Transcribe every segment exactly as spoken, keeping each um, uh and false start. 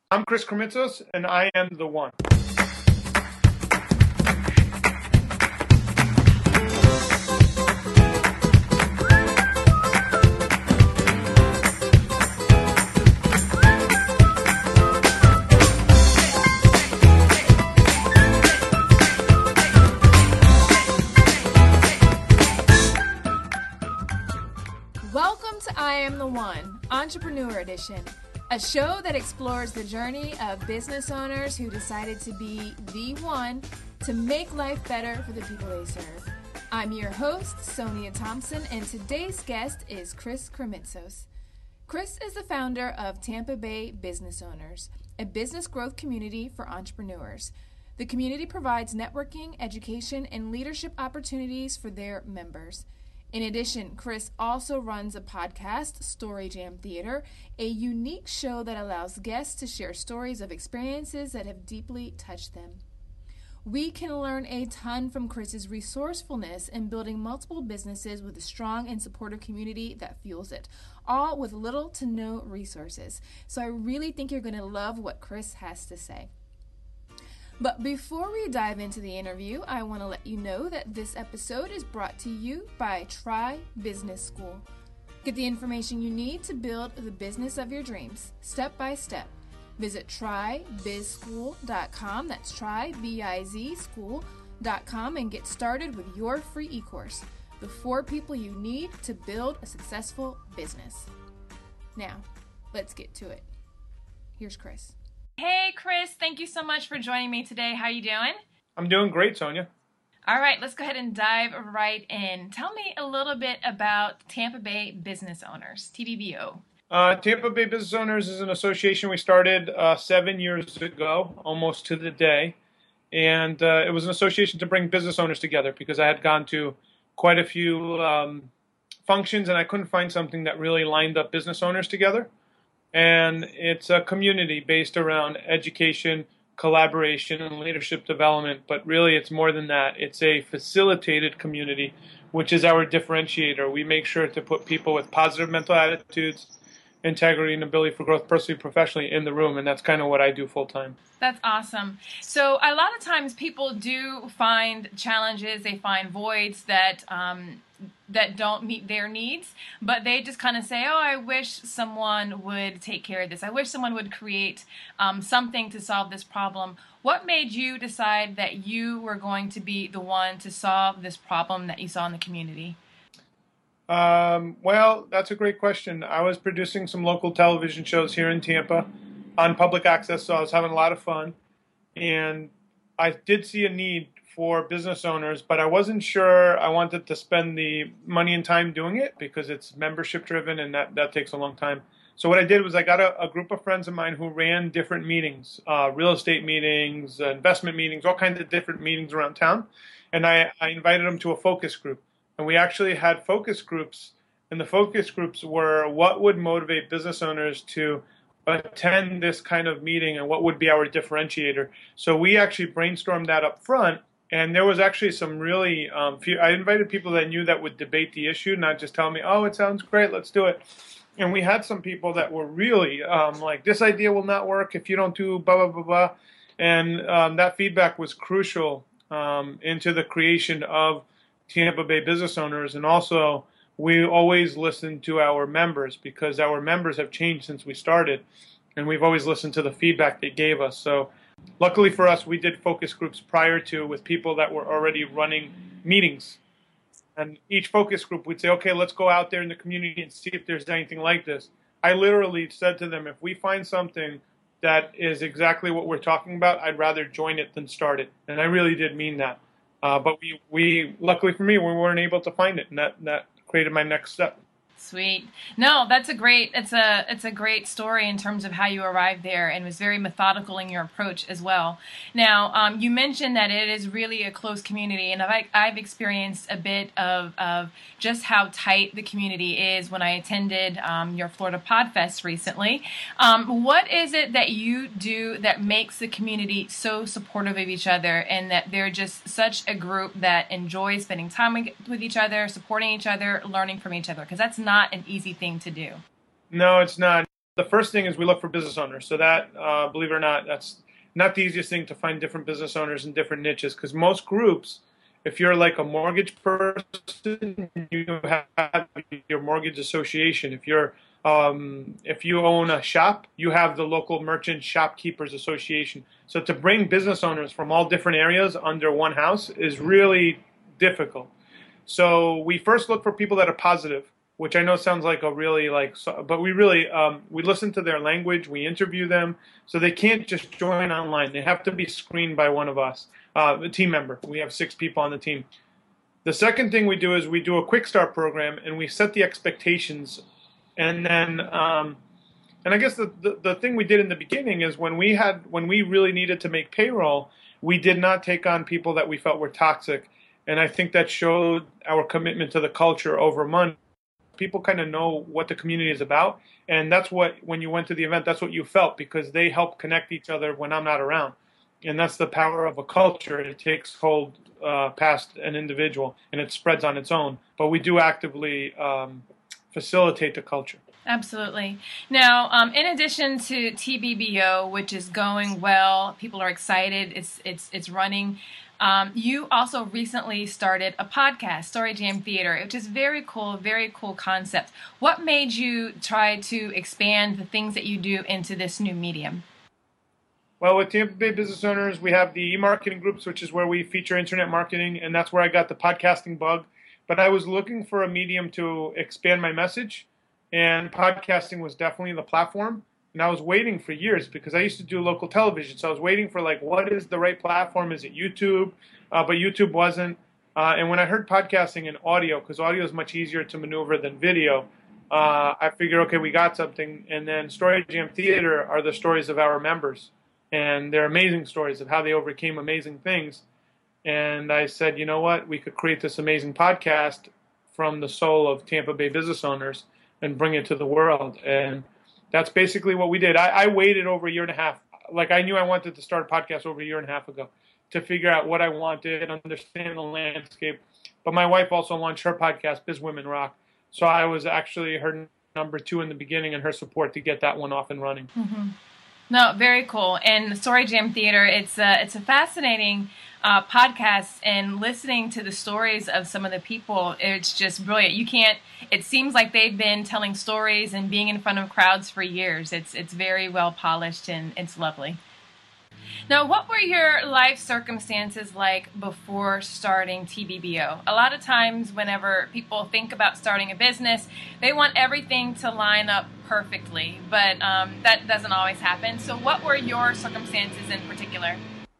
I'm Chris Krimitsos, and I am the one. Welcome to I Am the One, Entrepreneur Edition, a show that explores the journey of business owners who decided to be the one to make life better for the people they serve. I'm your host, Sonia Thompson, and today's guest is Chris Krimitsos. Chris is the founder of Tampa Bay Business Owners, a business growth community for entrepreneurs. The community provides networking, education, and leadership opportunities for their members. In addition, Chris also runs a podcast, Story Jam Theater, a unique show that allows guests to share stories of experiences that have deeply touched them. We can learn a ton from Chris's resourcefulness in building multiple businesses with a strong and supportive community that fuels it, all with little to no resources. So I really think you're going to love what Chris has to say. But before we dive into the interview, I want to let you know that this episode is brought to you by Try Business School. Get the information you need to build the business of your dreams, step by step. Visit try biz school dot com, that's try, B I Z, school dot com, and get started with your free e-course, the four people you need to build a successful business. Now, let's get to it. Here's Chris. Hey, Chris, thank you so much for joining me today. How you doing? I'm doing great, Sonia. All right, let's go ahead and dive right in. Tell me a little bit about Tampa Bay Business Owners, T B B O. Uh, Tampa Bay Business Owners is an association we started uh, seven years ago, almost to the day. And uh, it was an association to bring business owners together because I had gone to quite a few um, functions and I couldn't find something that really lined up business owners together. And it's a community based around education, collaboration, and leadership development. But really, it's more than that. It's a facilitated community, which is our differentiator. We make sure to put people with positive mental attitudes, integrity, and ability for growth personally and professionally in the room. And that's kind of what I do full time. That's awesome. So a lot of times people do find challenges, they find voids that um, that don't meet their needs, but they just kind of say, oh, I wish someone would take care of this. I wish someone would create um, something to solve this problem. What made you decide that you were going to be the one to solve this problem that you saw in the community? Um, well, that's a great question. I was producing some local television shows here in Tampa on public access, so I was having a lot of fun. And I did see a need for business owners, but I wasn't sure I wanted to spend the money and time doing it because it's membership driven and that, that takes a long time. So what I did was I got a, a group of friends of mine who ran different meetings, uh, real estate meetings, uh, investment meetings, all kinds of different meetings around town. And I, I invited them to a focus group. And we actually had focus groups, and the focus groups were what would motivate business owners to attend this kind of meeting and what would be our differentiator. So we actually brainstormed that up front. And there was actually some really, um, few, I invited people that I knew that would debate the issue, not just tell me, oh, it sounds great, let's do it. And we had some people that were really um, like, this idea will not work if you don't do blah, blah, blah, blah. And um, that feedback was crucial um, into the creation of Tampa Bay Business Owners. And also, we always listen to our members because our members have changed since we started. And we've always listened to the feedback they gave us. So luckily for us, we did focus groups prior to with people that were already running meetings. And each focus group would say, okay, let's go out there in the community and see if there's anything like this. I literally said to them, if we find something that is exactly what we're talking about, I'd rather join it than start it. And I really did mean that. Uh, but we, we, luckily for me, we weren't able to find it. And that, that created my next step. Sweet. No, that's a great, it's a, it's a great story in terms of how you arrived there and was very methodical in your approach as well. Now, um, you mentioned that it is really a close community, and I've, I've experienced a bit of, of just how tight the community is when I attended um, your Florida Podfest recently. Um, what is it that you do that makes the community so supportive of each other and that they're just such a group that enjoys spending time with each other, supporting each other, learning from each other? Because that's not an easy thing to do. No, it's not. the first thing is we look for business owners. So that, uh, believe it or not, that's not the easiest thing to find different business owners in different niches, because most groups, if you're like a mortgage person, you have your mortgage association. If you're um, if you own a shop, you have the local merchant shopkeepers association. So to bring business owners from all different areas under one house is really difficult. So we first look for people that are positive, which I know sounds like a really like, but we really, um, we listen to their language, we interview them, so they can't just join online. They have to be screened by one of us, uh, a team member. We have six people on the team. The second thing we do is we do a quick start program, and we set the expectations. And then, um, and I guess the, the, the thing we did in the beginning is when we had, when we really needed to make payroll, we did not take on people that we felt were toxic. And I think that showed our commitment to the culture over money. People kind of know what the community is about, and that's what, when you went to the event, that's what you felt, because they help connect each other when I'm not around. And that's the power of a culture. It takes hold uh, past an individual, and it spreads on its own. But we do actively um, facilitate the culture. Absolutely. Now, um, in addition to T B B O, which is going well, people are excited, it's it's it's running. Um, you also recently started a podcast, Story Jam Theater, which is very cool, very cool concept. What made you try to expand the things that you do into this new medium? Well, with Tampa Bay Business Owners, we have the e-marketing groups, which is where we feature internet marketing, and that's where I got the podcasting bug. But I was looking for a medium to expand my message, and podcasting was definitely the platform. And I was waiting for years, because I used to do local television. So I was waiting for, like, what is the right platform? Is it YouTube? Uh, but YouTube wasn't. Uh, and when I heard podcasting and audio, because audio is much easier to maneuver than video, uh, I figured, okay, we got something. And then Story Jam Theater are the stories of our members. And they're amazing stories of how they overcame amazing things. And I said, you know what? We could create this amazing podcast from the soul of Tampa Bay business owners and bring it to the world. And that's basically what we did. I, I waited over a year and a half. Like, I knew I wanted to start a podcast over a year and a half ago to figure out what I wanted, understand the landscape. But my wife also launched her podcast, Biz Women Rock. So I was actually her number two in the beginning, and her support to get that one off and running. Mm-hmm. No, very cool. And the Story Jam Theater, it's a, it's a fascinating uh, podcast, and listening to the stories of some of the people, it's just brilliant. You can't, it seems like they've been telling stories and being in front of crowds for years. It's, it's very well polished, and it's lovely. Now, what were your life circumstances like before starting T B B O? A lot of times whenever people think about starting a business, they want everything to line up perfectly, but um, that doesn't always happen. So what were your circumstances in particular?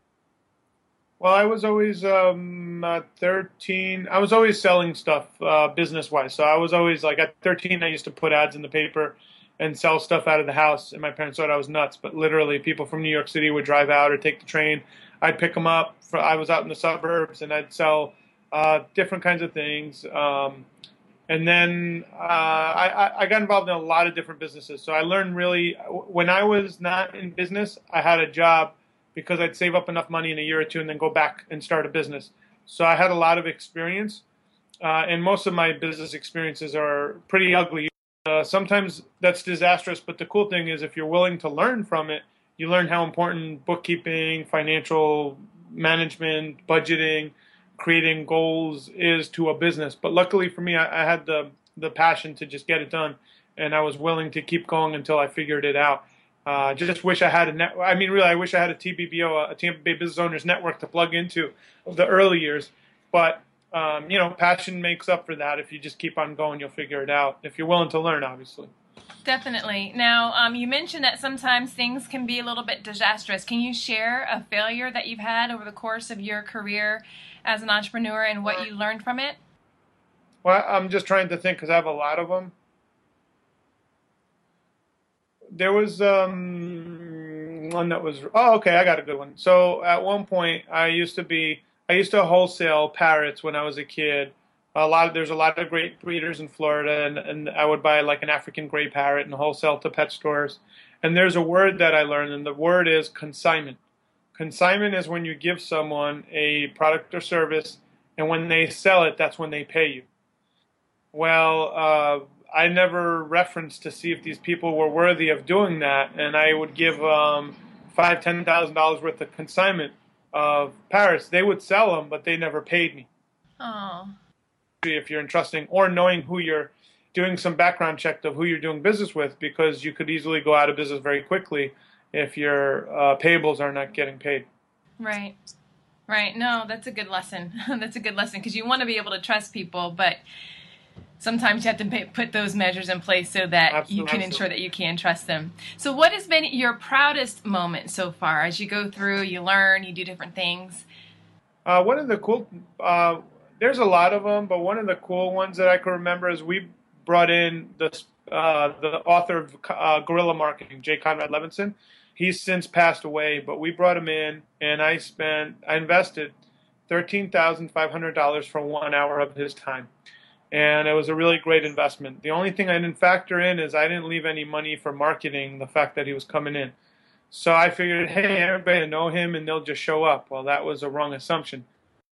Well, I was always um, uh, thirteen. I was always selling stuff uh, business-wise. So I was always, like, at thirteen, I used to put ads in the paper and sell stuff out of the house, and my parents thought I was nuts. But literally, people from New York City would drive out or take the train. I'd pick them up. For, I was out in the suburbs, and I'd sell uh, different kinds of things. Um, and then uh, I, I got involved in a lot of different businesses. So I learned really, when I was not in business, I had a job because I'd save up enough money in a year or two and then go back and start a business. So I had a lot of experience, uh, and most of my business experiences are pretty ugly. Uh, sometimes that's disastrous, but the cool thing is if you're willing to learn from it, you learn how important bookkeeping, financial management, budgeting, creating goals is to a business. But luckily for me, I, I had the, the passion to just get it done, and I was willing to keep going until I figured it out. I uh, just wish I had a net. I mean, really, I wish I had a T B B O, a Tampa Bay Business Owners Network to plug into the early years. But Um, you know, passion makes up for that. If you just keep on going, you'll figure it out. If you're willing to learn, obviously. Definitely. Now, um, you mentioned that sometimes things can be a little bit disastrous. Can you share a failure that you've had over the course of your career as an entrepreneur and what you learned from it? Well, I'm just trying to think because I have a lot of them. There was um, one that was, oh, okay, I got a good one. So at one point, I used to be, I used to wholesale parrots when I was a kid. A lot of, there's a lot of great breeders in Florida, and, and I would buy like an African gray parrot and wholesale to pet stores. And there's a word that I learned, and the word is consignment. Consignment is when you give someone a product or service, and when they sell it, that's when they pay you. Well, uh, I never referenced to see if these people were worthy of doing that, and I would give um, five, ten thousand dollars worth of consignment of Paris. They would sell them, but they never paid me. Oh. If you're entrusting or knowing who you're doing some background check of who you're doing business with, because you could easily go out of business very quickly if your uh, payables are not getting paid. Right. Right. No, that's a good lesson. That's a good lesson because you want to be able to trust people, but sometimes you have to pay, put those measures in place so that absolutely, you can absolutely. ensure that you can trust them. So what has been your proudest moment so far as you go through, you learn, you do different things? Uh, one of the cool, uh, there's a lot of them, but one of the cool ones that I can remember is we brought in the, uh, the author of uh, Guerrilla Marketing, J. Conrad Levinson. He's since passed away, but we brought him in, and I spent, I invested thirteen thousand five hundred dollars for one hour of his time. And it was a really great investment. The only thing I didn't factor in is I didn't leave any money for marketing, the fact that he was coming in. So I figured, hey, everybody will know him and they'll just show up. Well, that was a wrong assumption.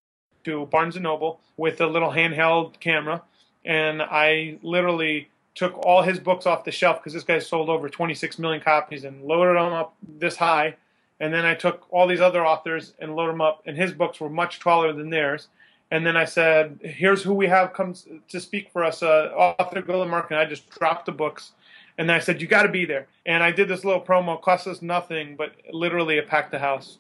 To Barnes and Noble with a little handheld camera, and I literally took all his books off the shelf because this guy sold over twenty-six million copies and loaded them up this high. And then I took all these other authors and loaded them up, and his books were much taller than theirs. And then I said, here's who we have come to speak for us, uh, author Guerrilla Marketing. I just dropped the books. And then I said, you got to be there. And I did this little promo. It cost us nothing, but literally it packed the house.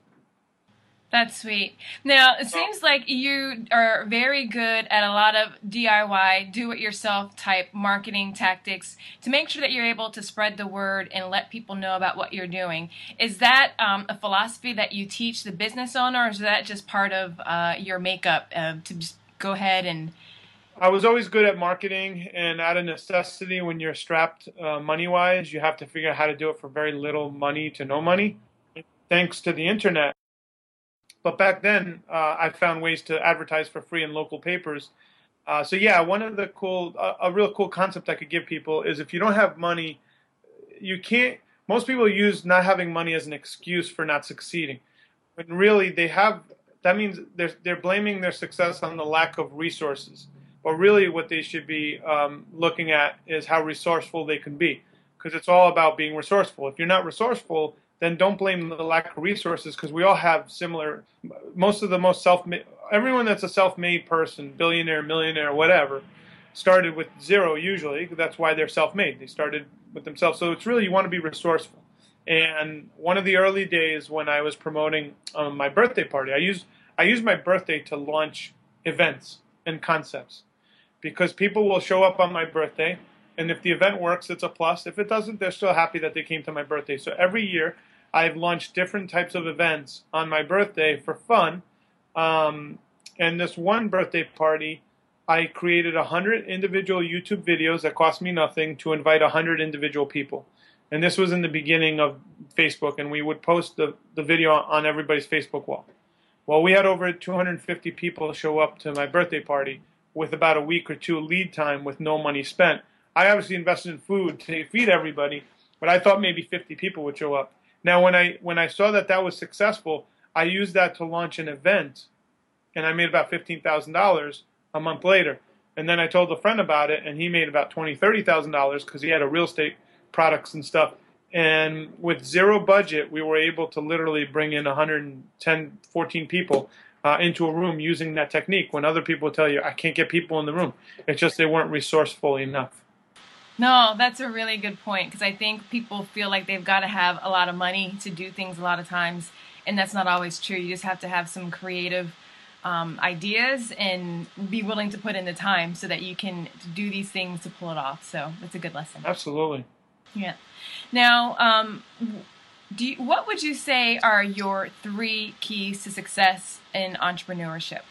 That's sweet. Now, it seems like you are very good at a lot of D I Y, do-it-yourself type marketing tactics to make sure that you're able to spread the word and let people know about what you're doing. Is that um, a philosophy that you teach the business owner, or is that just part of uh, your makeup uh, to just go ahead and... I was always good at marketing, and out of necessity, when you're strapped uh, money-wise, you have to figure out how to do it for very little money to no money, thanks to the internet. But back then, uh, I found ways to advertise for free in local papers. Uh, so yeah, one of the cool, uh, a real cool concept I could give people is if you don't have money, you can't, most people use not having money as an excuse for not succeeding. When really they have, that means they're, they're blaming their success on the lack of resources. But really what they should be um, looking at is how resourceful they can be. Because it's all about being resourceful. If you're not resourceful, then don't blame the lack of resources, because we all have similar, most of the most self-made, everyone that's a self-made person, billionaire, millionaire, whatever, started with zero usually. That's why they're self-made. They started with themselves. So it's really, you want to be resourceful. And one of the early days when I was promoting um, my birthday party, I used, I used my birthday to launch events and concepts, because people will show up on my birthday, and if the event works, it's a plus. If it doesn't, they're still happy that they came to my birthday. So every year, I've launched different types of events on my birthday for fun. Um, and this one birthday party, I created one hundred individual YouTube videos that cost me nothing to invite one hundred individual people. And this was in the beginning of Facebook, and we would post the, the video on everybody's Facebook wall. Well, we had over two hundred fifty people show up to my birthday party with about a week or two lead time with no money spent. I obviously invested in food to feed everybody, but I thought maybe fifty people would show up. Now, when I when I saw that that was successful, I used that to launch an event, and I made about fifteen thousand dollars a month later. And then I told a friend about it, and he made about twenty thousand dollars, thirty thousand dollars because he had a real estate products and stuff. And with zero budget, we were able to literally bring in one hundred ten, fourteen people uh, into a room using that technique, when other people tell you, I can't get people in the room. It's just they weren't resourceful enough. No, that's a really good point, because I think people feel like they've got to have a lot of money to do things a lot of times, and that's not always true. You just have to have some creative um, ideas and be willing to put in the time so that you can do these things to pull it off. So that's a good lesson. Absolutely. Yeah. Now, um, do you, what would you say are your three keys to success in entrepreneurship?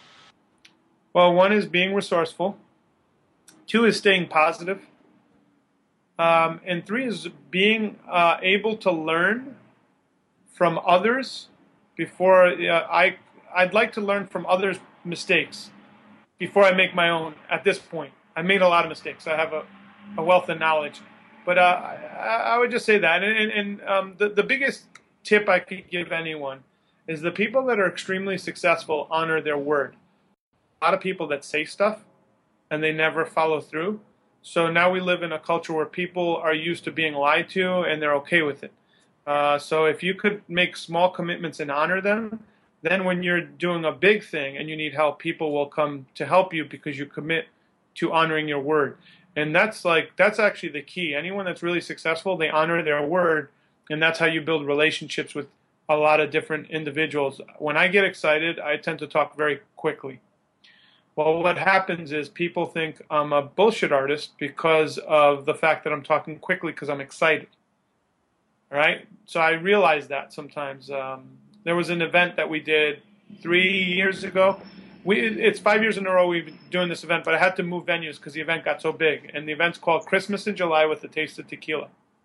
Well, one is being resourceful. Two is staying positive. Um, and three is being uh, able to learn from others before uh, I, I'd like to learn from others' mistakes before I make my own at this point. I made a lot of mistakes. I have a, a wealth of knowledge. But uh, I, I would just say that. And, and, and um, the, the biggest tip I could give anyone is the people that are extremely successful honor their word. A lot of people that say stuff and they never follow through, So now we live in a culture where people are used to being lied to and they're okay with it. Uh, so if you could make small commitments and honor them, then when you're doing a big thing and you need help, people will come to help you because you commit to honoring your word. And that's like that's actually the key. Anyone that's really successful, they honor their word, and that's how you build relationships with a lot of different individuals. When I get excited, I tend to talk very quickly. Well, what happens is people think I'm a bullshit artist because of the fact that I'm talking quickly because I'm excited. All right? So I realize that sometimes. Um, there was an event that we did three years ago. We, it's five years in a row we've been doing this event, but I had to move venues because the event got so big. And the event's called Christmas in July with a Taste of Tequila.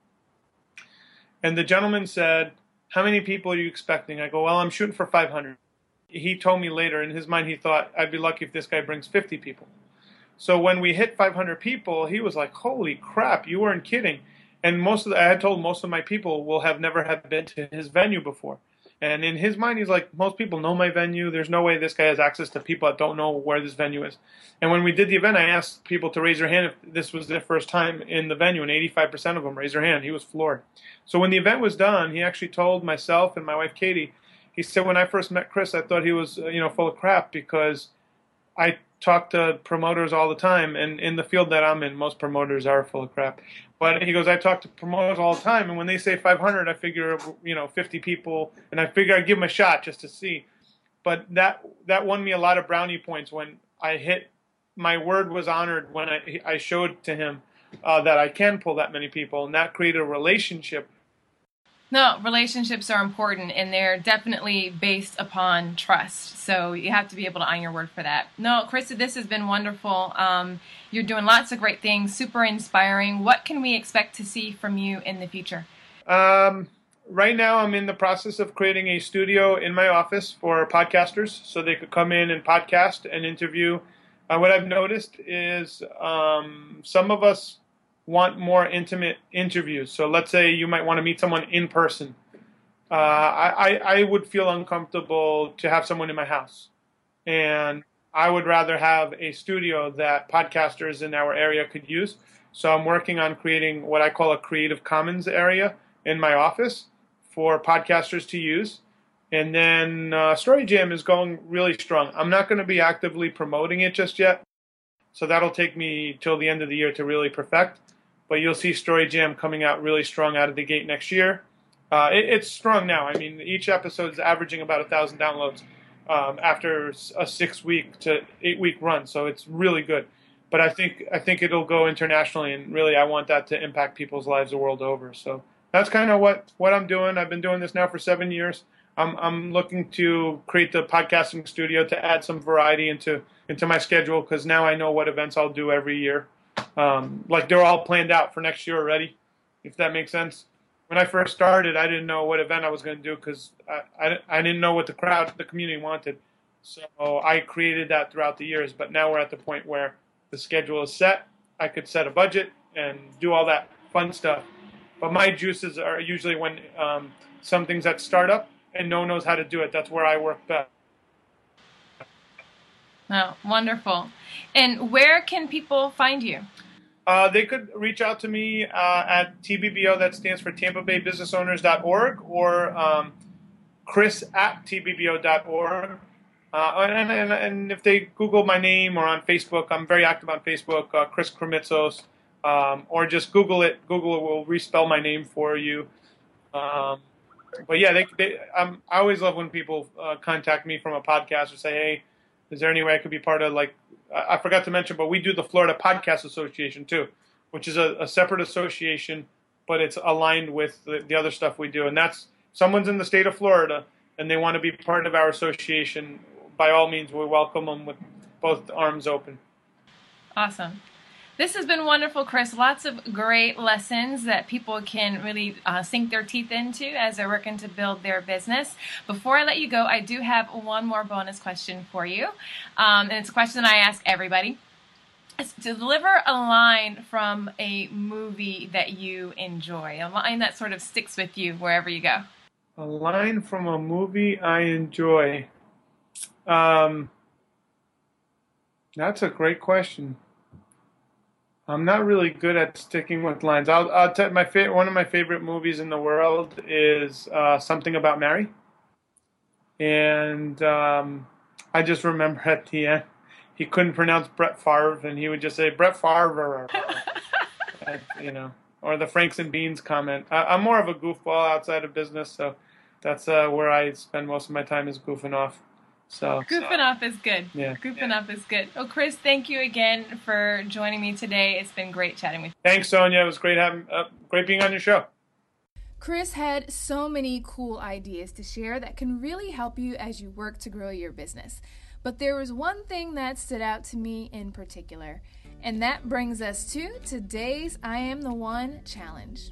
And the gentleman said, how many people are you expecting? I go, well, I'm shooting for five hundred. He told me later, in his mind, he thought, I'd be lucky if this guy brings fifty people. So when we hit five hundred people, he was like, holy crap, you weren't kidding. And most of the, I had told most of my people will have never have been to his venue before. And in his mind, he's like, most people know my venue. There's no way this guy has access to people that don't know where this venue is. And when we did the event, I asked people to raise their hand if this was their first time in the venue, and eighty-five percent of them raised their hand. He was floored. So when the event was done, he actually told myself and my wife, Katie, he said, when I first met Chris, I thought he was, you know, full of crap because I talk to promoters all the time, and in the field that I'm in, most promoters are full of crap. But he goes, I talk to promoters all the time, and when they say five hundred, I figure, you know, fifty people, and I figure I'd give them a shot just to see. But that that won me a lot of brownie points when I hit, my word was honored when I, I showed to him uh, that I can pull that many people, and that created a relationship. No, relationships are important, and they're definitely based upon trust. So you have to be able to honor your word for that. No, Krista, this has been wonderful. Um, you're doing lots of great things, super inspiring. What can we expect to see from you in the future? Um, right now, I'm in the process of creating a studio in my office for podcasters so they could come in and podcast and interview. Uh, what I've noticed is um, some of us want more intimate interviews. So let's say you might want to meet someone in person. Uh, I, I would feel uncomfortable to have someone in my house. And I would rather have a studio that podcasters in our area could use. So I'm working on creating what I call a Creative Commons area in my office for podcasters to use. And then uh, Story Jam is going really strong. I'm not going to be actively promoting it just yet. So that'll take me till the end of the year to really perfect. But you'll see Story Jam coming out really strong out of the gate next year. Uh, it, it's strong now. I mean, each episode is averaging about a thousand downloads um, after a six-week to eight-week run, so it's really good. But I think I think it'll go internationally, and really, I want that to impact people's lives the world over. So that's kind of what, what I'm doing. I've been doing this now for seven years. I'm I'm looking to create the podcasting studio to add some variety into into my schedule because now I know what events I'll do every year. Um, like they're all planned out for next year already, if that makes sense. When I first started, I didn't know what event I was going to do because I, I, I didn't know what the crowd, the community wanted. So I created that throughout the years. But now we're at the point where the schedule is set. I could set a budget and do all that fun stuff. But my juices are usually when um, something's at startup and no one knows how to do it. That's where I work best. Oh, wonderful. And where can people find you? Uh, they could reach out to me uh, at T B B O, that stands for Tampa Bay Business Owners dot org, or um, Chris at T B B O dot org. Uh, and, and, and if they Google my name or on Facebook, I'm very active on Facebook, uh, Chris Krimitsos, um, or just Google it. Google it will respell my name for you. Um, but yeah, they, they, um, I always love when people uh, contact me from a podcast or say, hey, is there any way I could be part of, like, I forgot to mention, but we do the Florida Podcast Association too, which is a, a separate association, but it's aligned with the, the other stuff we do. And that's, someone's in the state of Florida and they want to be part of our association, by all means, we welcome them with both arms open. Awesome. This has been wonderful, Chris. Lots of great lessons that people can really uh, sink their teeth into as they're working to build their business. Before I let you go, I do have one more bonus question for you. Um, and it's a question I ask everybody. It's to deliver a line from a movie that you enjoy, a line that sort of sticks with you wherever you go. A line from a movie I enjoy. Um, that's a great question. I'm not really good at sticking with lines. I'll, I'll tell my fa- one of my favorite movies in the world is uh, Something About Mary, and um, I just remember at the end he couldn't pronounce Brett Favre, and he would just say Brett Favre, and, you know, or the Franks and Beans comment. I, I'm more of a goofball outside of business, so that's uh, where I spend most of my time is goofing off. So Goofing so, off is good. Yeah. Goofing yeah. off is good. Oh, Chris, thank you again for joining me today. It's been great chatting with you. Thanks, Sonia. It was great having, uh, great being on your show. Chris had so many cool ideas to share that can really help you as you work to grow your business. But there was one thing that stood out to me in particular, and that brings us to today's I Am the One challenge.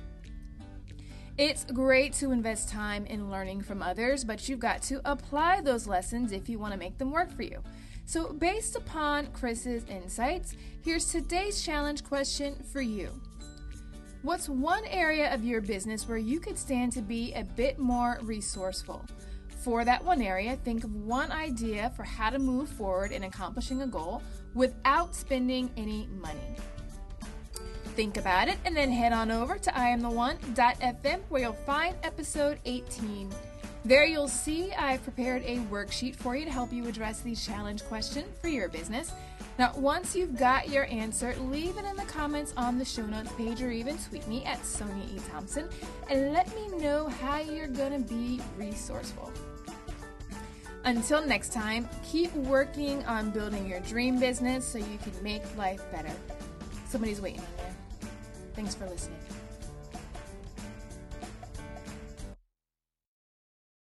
It's great to invest time in learning from others, but you've got to apply those lessons if you want to make them work for you. So based upon Chris's insights, here's today's challenge question for you. What's one area of your business where you could stand to be a bit more resourceful? For that one area, think of one idea for how to move forward in accomplishing a goal without spending any money. Think about it and then head on over to I am the one dot f m where you'll find episode eighteen. There you'll see I've prepared a worksheet for you to help you address the challenge question for your business. Now, once you've got your answer, leave it in the comments on the show notes page or even tweet me at Sonia E. Thompson and let me know how you're going to be resourceful. Until next time, keep working on building your dream business so you can make life better. Somebody's waiting on you. Thanks for listening.